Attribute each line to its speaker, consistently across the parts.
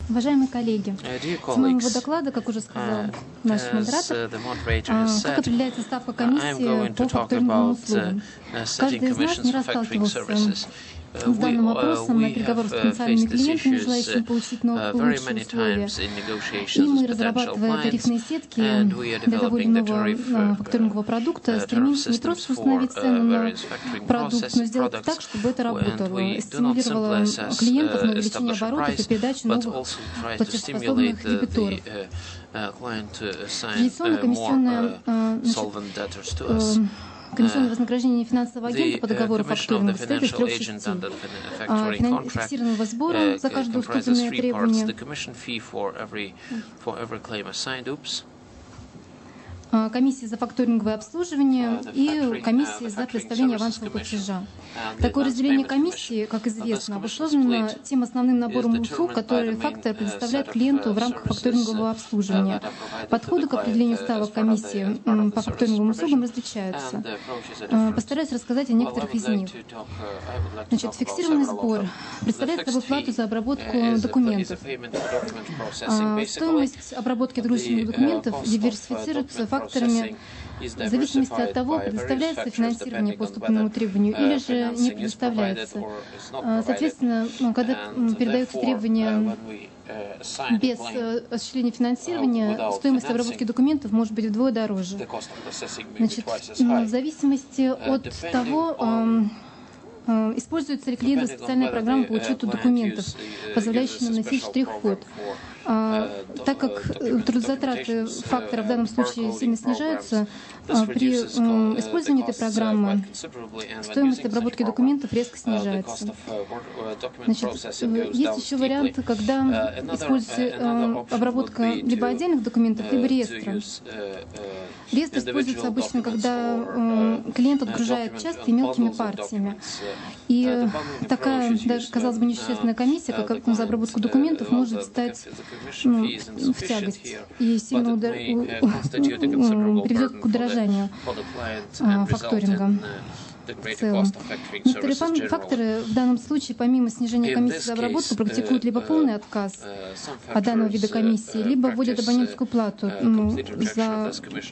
Speaker 1: Уважаемые коллеги, с моего доклада, как уже сказал наш модератор, как определяется ставка комиссии по факторинговым услугам. Каждый из нас не раз сталкивался с данным вопросом на переговорах с потенциальными клиентами, желающими получить лучшие условия. И мы, разрабатывая тарифные сетки для того или иного факторингового продукта, стремимся не просто установить цену на продукт, но сделать так, чтобы это работало, стимулировало клиентов на увеличение оборотов и передачу новых платежеспособных дебиторов. Комиссионное вознаграждение финансового агента по договору факторинга состоит из 3 частей. Фиксированного сбора за каждое уступленное требование, комиссии за факторинговое обслуживание и комиссии за представление авансового платежа. Такое разделение комиссии, как известно, обусловлено тем основным набором услуг, которые фактор предоставляет клиенту в рамках факторингового обслуживания. Подходы к определению ставок комиссии по факторинговым услугам различаются. Постараюсь рассказать о некоторых из них. Значит, фиксированный сбор представляет собой плату за обработку документов. Стоимость обработки дружественных документов диверсифицируется факторами в зависимости от того, предоставляется финансирование по уступленному требованию или же не предоставляется. Соответственно, когда передаются требования без осуществления финансирования, стоимость обработки документов может быть вдвое дороже. Значит, в зависимости от того, используется ли клиентом специальная программа по учету документов, позволяющая наносить штрих-код. Так как трудозатраты фактора в данном случае сильно снижаются, при использовании этой программы стоимость обработки документов резко снижается. Значит, есть еще варианты, когда используется обработка либо отдельных документов, либо реестра. Реестр используется обычно, когда клиент отгружает часто и мелкими партиями. И такая, даже, казалось бы, несущественная комиссия, как за обработку документов, может стать в тяжесть и сильно приведет к удорожанию факторинга. В целом. Некоторые факторы в данном случае, помимо снижения комиссии за обработку, практикуют либо полный отказ от данного вида комиссии, либо вводят абонентскую плату за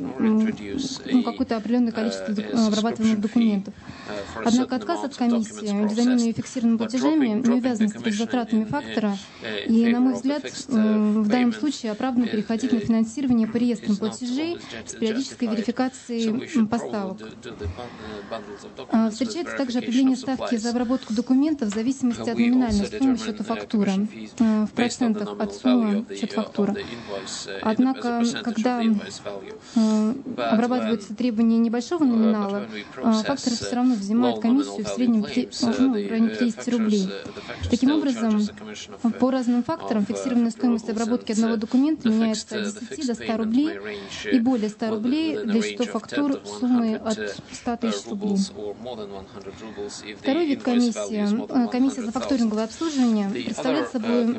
Speaker 1: какое-то определенное количество обрабатываемых документов. Однако отказ от комиссии или замену ее фиксированными платежами не увязан с затратами фактора, и, на мой взгляд, в данном случае оправданно переходить на финансирование по реестрам платежей с периодической верификацией поставок. Встречается также определение ставки за обработку документов в зависимости от номинальной суммы счета фактуры, в процентах от суммы счета фактуры. Однако, когда обрабатываются требования небольшого номинала, факторы все равно взимают комиссию в среднем в районе 50 рублей. Таким образом, по разным факторам фиксированная стоимость обработки одного документа меняется от 10 до 100 рублей и более 100 рублей для счетов фактур суммы от 100 тысяч рублей. Второй вид комиссии, комиссия за факторинговое обслуживание, представляет собой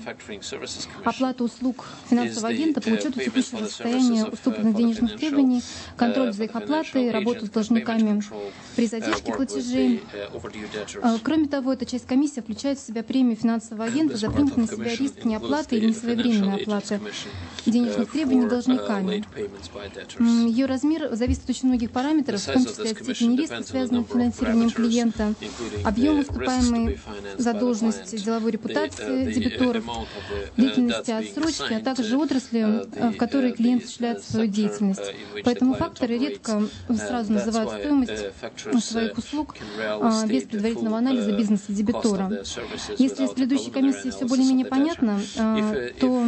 Speaker 1: оплату услуг финансового агента по учету текущего состояния уступленных денежных требований, контроль за их оплатой, работу с должниками при задержке платежей. Кроме того, эта часть комиссии включает в себя премию финансового агента за принятый на себя риск неоплаты или несвоевременной оплаты денежных требований должниками. Ее размер зависит от очень многих параметров, в том числе от степени риска, связанных с финансированием клиента, объем уступаемой задолженности, деловой репутации дебиторов, длительности отсрочки, а также отрасли, в которой клиент осуществляет свою деятельность. Поэтому факторы редко сразу называют стоимость своих услуг без предварительного анализа бизнеса дебитора. Если с предыдущей комиссией все более-менее понятно, то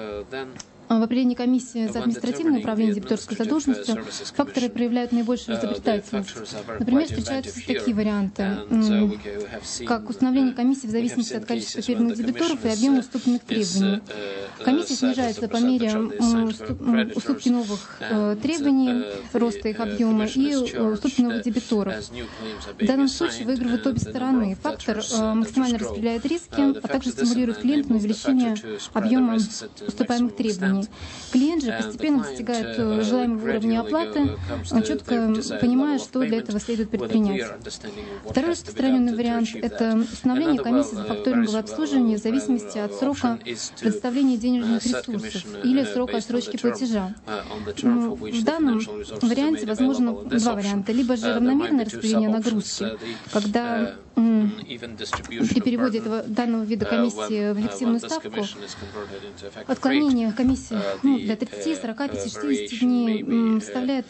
Speaker 1: в определении комиссии за административное управление дебиторской задолженностью факторы проявляют наибольшую изобретательность. Например, встречаются такие варианты, как установление комиссии в зависимости от количества переданных дебиторов и объема уступленных требований. Комиссия снижается по мере уступки новых требований, роста их объема и уступки новых дебиторов. В данном случае выигрывают обе стороны. Фактор максимально распределяет риски, а также стимулирует клиента на увеличение объема уступаемых требований. обслуживании. Клиент же постепенно достигает желаемого уровня оплаты, четко понимая, что для этого следует предпринять. Второй распространенный вариант — это установление комиссии за факторинговое обслуживание в зависимости от срока предоставления денежных ресурсов или срока отсрочки платежа. В данном варианте возможно два варианта. Либо же равномерное распределение нагрузки, когда при переводе данного вида комиссии в эффективную ставку отклонение комиссии для 30, 45, 60 дней составляет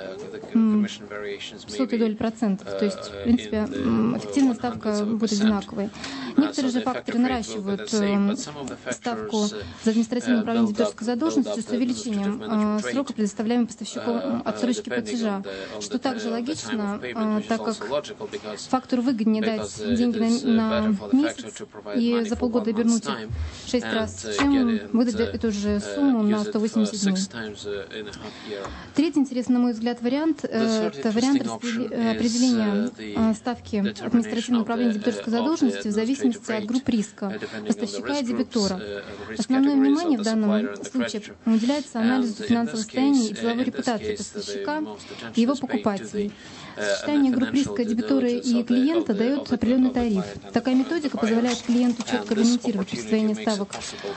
Speaker 1: сотую долю процентов. То есть, в принципе, эффективная ставка будет одинаковой. Некоторые же факторы наращивают ставку за административное управление дебиторской задолженностью с увеличением срока предоставляемого поставщиком отсрочки платежа, что также логично, так как фактору выгоднее дать деньги на месяц и за полгода вернуть их 6 раз, чем выдать эту же сумму на 180 дней. Третий интересный, на мой взгляд, вариант — это вариант определения ставки административного управления дебиторской задолженности в зависимости от групп риска поставщика и дебитора. Основное внимание в данном случае уделяется анализу финансового состояния и деловой репутации поставщика и его покупателей. Сочетание групп риска дебитора и клиента дает определенный тариф. Такая методика позволяет клиенту четко аргументировать присвоение ставок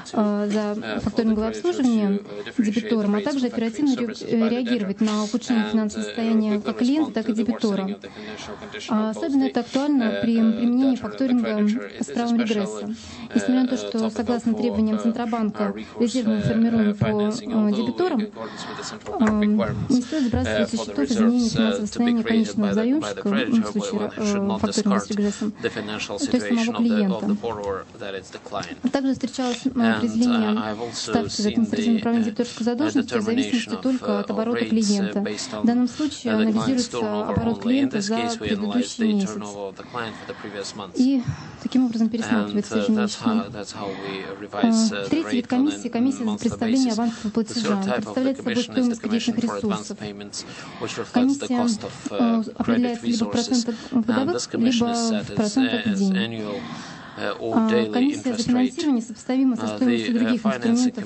Speaker 1: за факторинговое обслуживание дебитором, а также оперативно реагировать на ухудшение финансового состояния как клиента, так и дебитора. Особенно это актуально при применении факторинга с правом регресса. Несмотря на то, что согласно требованиям Центробанка резервы формируем по дебиторам, не стоит сбрасывать со счетов изменения финансового состояния конечного заемщика, в случае факторинга с регрессом, то есть самого клиента. Также встречалось определение ставки за административное управление дебиторской задолженности в зависимости только от оборота клиента. В данном случае анализируется оборот клиента за предыдущий месяц. И таким образом пересматривается ежемесячно. Третий вид комиссии — комиссия за представление авансового платежа. Представляет собой стоимость кредитных ресурсов. Комиссия определяется либо в процентах годовых, либо в процентах в день. Комиссия за финансирование сопоставима со стоимостью других инструментов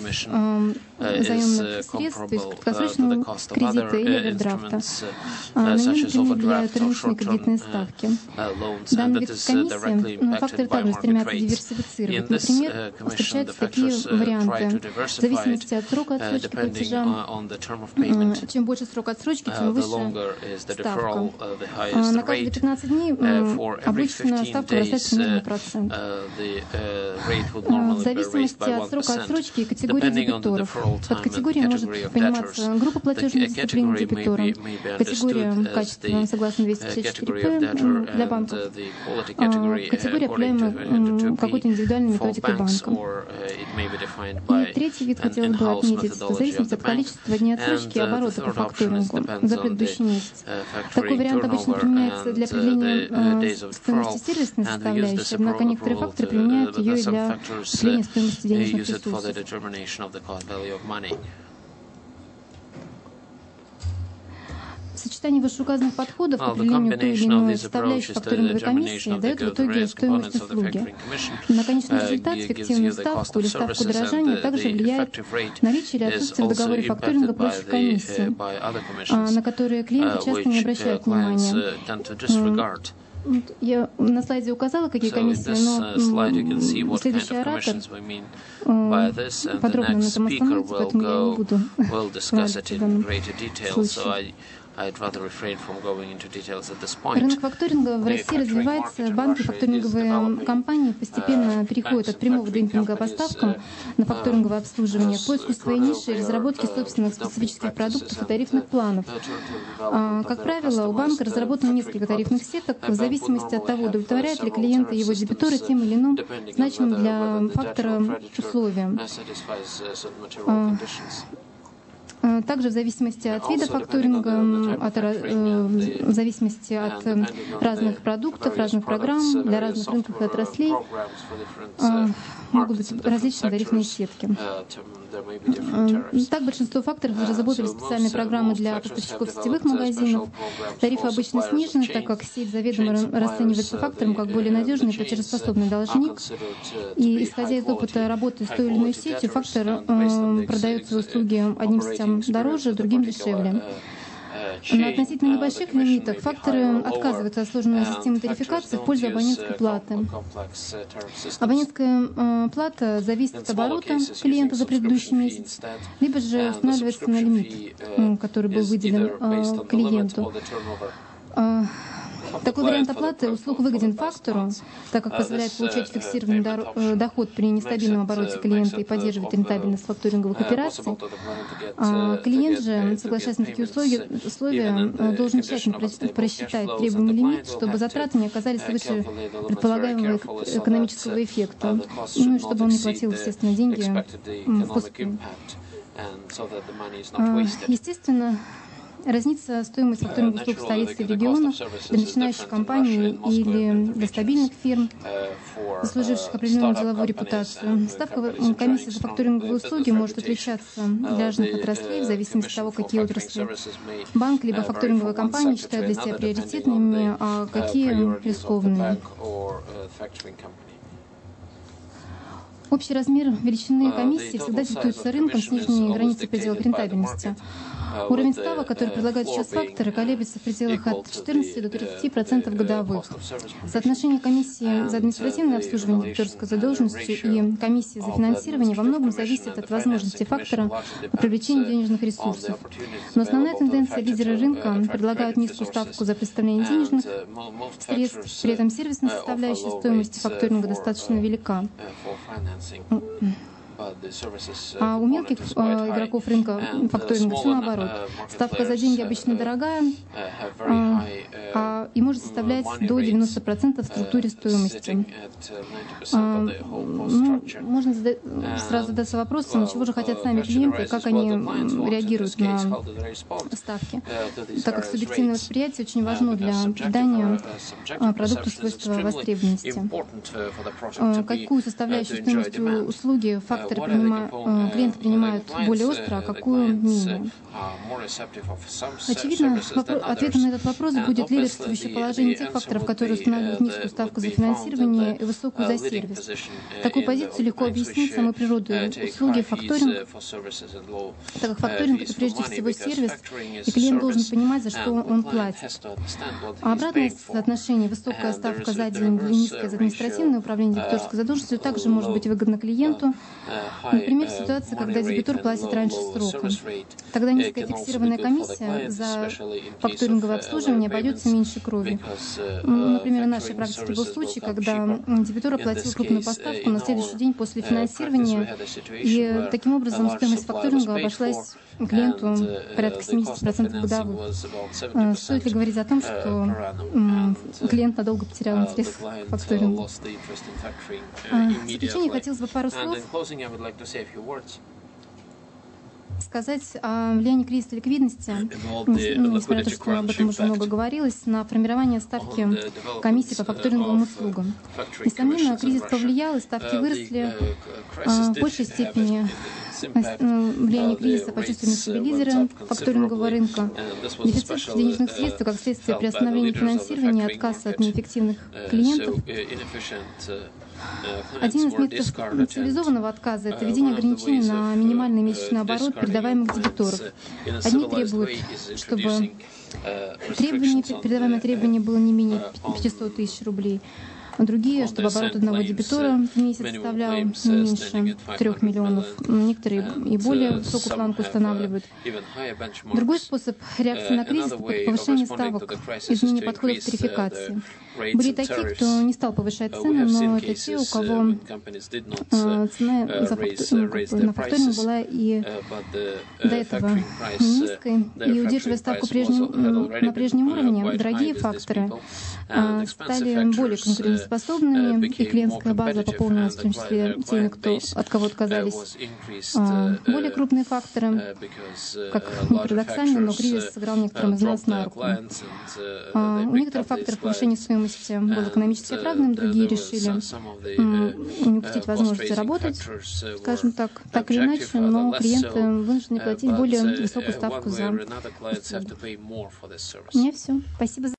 Speaker 1: заемных средств, то есть краткосрочного кредита или овердрафта. На нем например, влияют рыночные кредитные ставки. Данный вид комиссии факторы также стремятся диверсифицировать. Например, встречаются такие варианты. В зависимости от срока отсрочки платежа, чем больше срок отсрочки, тем выше ставка. На каждые 15 дней обычно ставка растет примерно процент. В зависимости от срока отсрочки и категории дебиторов. Под категорией может пониматься группа платежных дисциплин дебитора, категория качества согласно 254П для банков, категория, определяемая какой-то индивидуальной методикой банка. И третий вид хотелось бы отметить, в зависимости от количества дней отсрочки и оборота по факторингу за предыдущий месяц. Такой вариант обычно применяется для определения стоимости сервисной составляющей, однако некоторые факторы применяют ее и для определения стоимости денежных ресурсов. Сочетание вышеуказанных подходов к определению той или иной составляющей факторинговой комиссии дает в итоге стоимость услуги. На конечный результат, эффективную ставку или ставку дорожания также влияет наличие или отсутствие в договоре факторинга прочих комиссий, на которые клиенты часто не обращают внимания. Я на слайде указала, какие комиссии, но следующий оратор подробно на этом остановится, поэтому я не буду говорить в данном случае. Рынок факторинга в России развивается, банки, факторинговые компании постепенно переходят от прямого демпинга по ставкам на факторинговое обслуживание к поиску своей ниши и разработке собственных специфических продуктов и тарифных планов. Как правило, у банка разработано несколько тарифных сеток в зависимости от того, удовлетворяет ли клиента и его дебиторы тем или иным значимым для фактора условиям. Также в зависимости от вида факторинга, в зависимости от разных продуктов, разных программ, для разных рынков и отраслей могут быть различные тарифные сетки. Так, большинство факторов разработали специальные программы для поставщиков сетевых магазинов. Тарифы обычно снижены, так как сеть заведомо расценивается фактором как более надежный и платежеспособный должник. И, исходя из опыта работы с той или иной сетью, фактор продает свои услуги одним сетям дороже, другим дешевле. На относительно небольших лимитах факторы отказываются от сложной системы тарификации в пользу абонентской платы. Абонентская плата зависит от оборота клиента за предыдущий месяц, либо же устанавливается на лимит, который был выделен клиенту. Такой вариант оплаты услуг выгоден фактору, так как позволяет получать фиксированный доход при нестабильном обороте клиента и поддерживать рентабельность факторинговых операций. Клиент же, соглашаясь на такие условия, должен тщательно просчитать требуемый лимит, чтобы затраты не оказались выше предполагаемого экономического эффекта, ну и чтобы он не платил, естественно, деньги впустую. Естественно, разнится стоимость факторинговых услуг в столице и регионах для начинающих компаний или для стабильных фирм, заслуживших определенную деловую репутацию. Ставка комиссии за факторинговые услуги может отличаться для разных отраслей в зависимости от того, какие отрасли банк либо факторинговая компания считают для себя приоритетными, а какие рискованными. Общий размер величины комиссии всегда диктуется рынком с нижней границей пределов рентабельности. Уровень ставок, который предлагают сейчас факторы, колеблется в пределах от 14 до 30% годовых. Соотношение комиссии за административное обслуживание дебиторской задолженности и комиссии за финансирование во многом зависит от возможности фактора по привлечению денежных ресурсов. Но основная тенденция — лидеры рынка предлагают низкую ставку за представление денежных средств, при этом сервисная составляющая стоимости факторинга достаточно велика. А у мелких игроков рынка факторинга все наоборот. Ставка за деньги обычно дорогая и может составлять до 90% в структуре стоимости. Можно сразу задаться вопросом, чего же хотят сами клиенты, как они реагируют на ставки, так как субъективное восприятие очень важно для придания продукту свойства востребованности. Какую составляющую стоимости услуги клиенты принимают более остро, а какую менее. Очевидно, ответом на этот вопрос будет лидерствующее положение тех факторов, которые устанавливают низкую ставку за финансирование и высокую за сервис. Такую позицию легко объяснить самой природой услуги факторинг, так как факторинг — это прежде всего сервис, и клиент должен понимать, за что он платит. А обратное соотношение — высокая ставка за деньги и низкая за административное управление дебиторской задолженностью — также может быть выгодно клиенту. Например, ситуация, когда дебитор платит раньше срока. Тогда низкая фиксированная комиссия за факторинговое обслуживание обойдется меньше крови. Например, в нашей практике был случай, когда дебитор оплатил крупную поставку на следующий день после финансирования, и таким образом стоимость факторинга обошлась клиенту порядка 70% годовых. Стоит ли говорить о том, что клиент надолго потерял интерес к факторингу? В заключение хотелось бы пару слов сказать о влиянии кризиса ликвидности, несмотря на то, что об этом уже много говорилось, на формирование ставки комиссии по факторинговым услугам. Несомненно, кризис повлиял, и ставки выросли. В большей степени влияние кризиса почувствовали на себе лидеры факторингового рынка. Дефицит денежных средств, как следствие приостановления финансирования и отказ от неэффективных клиентов. Один из методов цивилизованного отказа — это введение ограничений на минимальный месячный оборот передаваемых дебиторов. Одни требуют, чтобы передаваемое требование было не менее 500 тысяч рублей, а другие, чтобы оборот одного дебитора в месяц составлял не меньше 3 миллионов. Некоторые и более высокую планку устанавливают. Другой способ реакции на кризис — это повышение ставок, изменение подхода к тарификации. Были такие, кто не стал повышать цены, но это те, у кого цена на факторинг была и до этого низкой. И удерживая ставку на прежнем уровне, дорогие факторы стали более конкурентоспособными конкурентоспособными, и клиентская база пополнилась, в том числе теми, от кого отказались более крупные факторы. Как ни парадоксально, но кризис сыграл некоторым из нас на руку. У некоторых факторов повышения стоимости был экономически оправданным, другие решили не упустить возможности работать, скажем так или иначе, но клиенты вынуждены платить более высокую ставку за услугу. У меня все. Спасибо за